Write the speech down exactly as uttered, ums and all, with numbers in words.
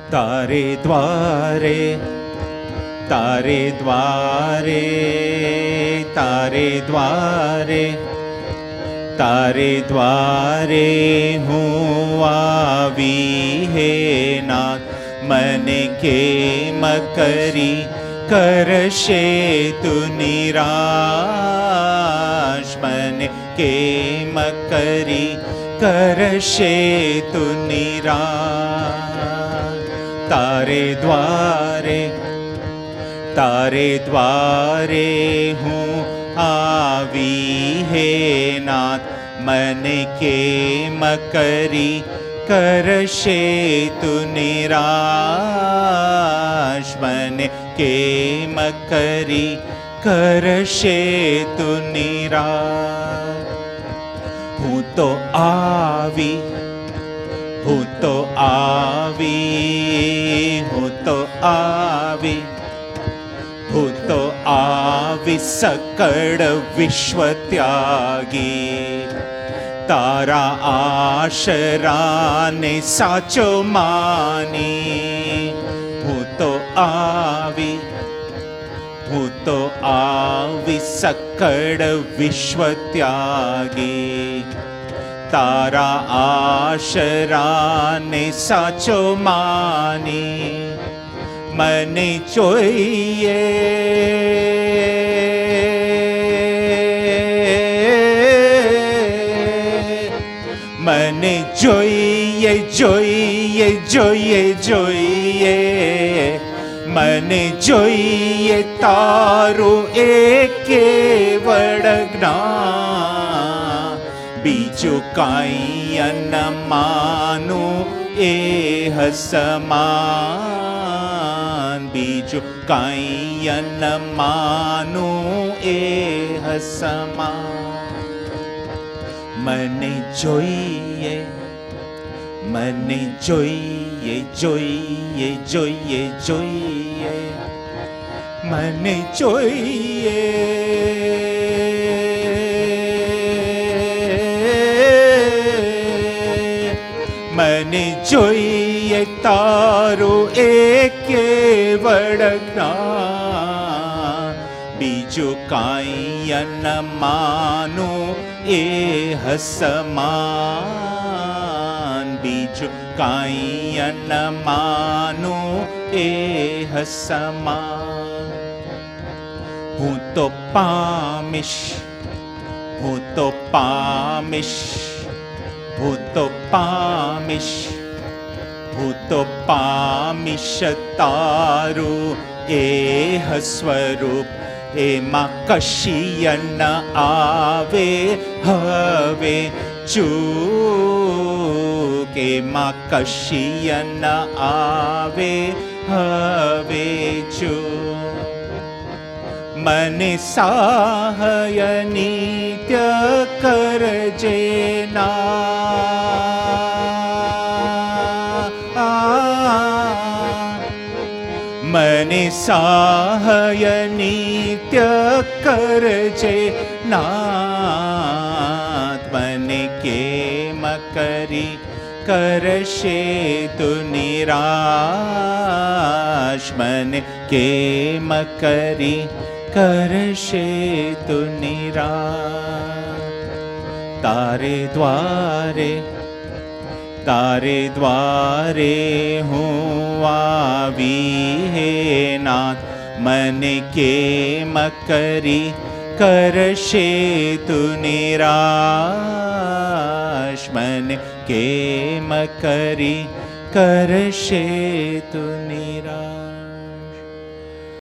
તારે દ્વારે તારે દ્વારે તારે દ્વારે તારે દ્વારે હું આવી હે નાથ, મને કેમ કરી કરશે તું નિરાશ, મને કેમ કરી કરશે તું નિરાશ. તારે દ્વારે તારે દ્વારે હું આવી હે નાથ, મને કેમ કરી કરશે તું નિરાશ, મને કેમ કરી કરશે તું નિરાશ. હું તો આવી હું તો આવી હું તો આવી હું તો આવી સકળ વિશ્વ ત્યાગી, તારા આશરાને સાચો માની. હું તો આવી હું તો આવી સકળ વિશ્વ ત્યાગી, તારા આશરાને સાચો માની. મને જોઈએ મને જોઈએ જોઈએ જોઈએ જોઈએ મને જોઈએ તારું એક કેવળ જ્ઞાન, બીજું કાંઈ ન માનું એ સમાન, બીજું કાંઈ ન માનું એ સમાન. મને જોઈએ મને જોઈએ જોઈએ જોઈએ જોઈએ મને જોઈએ મને જોઈએ તારું એક કેવળ જ્ઞાન, બીજું કાંઈ ન માનું એ સમાન, બીજું કાંઈ ન માનું એ સમાન. હું તો પામીશ હું તો પામીશ હું તો પામીશ હું તો પામીશ તારું એ સ્વરૂપ, એમાં કશી ન આવે હવે ચૂક, એમાં કશી ન આવે હવે ચૂક. મને સહાય નિત્ય કરજે નાથ, મને સહાય નિત્ય કરજે નાથ, મને કેમ કરી કરશે તું નિરાશ, મને કેમ કરી કરશે તું નિરાશ. તારે દ્વારે તારે દ્વારે હું આવી હે નાથ, મને કેમ કરી કરશે તું નિરાશ, મને કેમ કરી કરશે તું નિરાશ.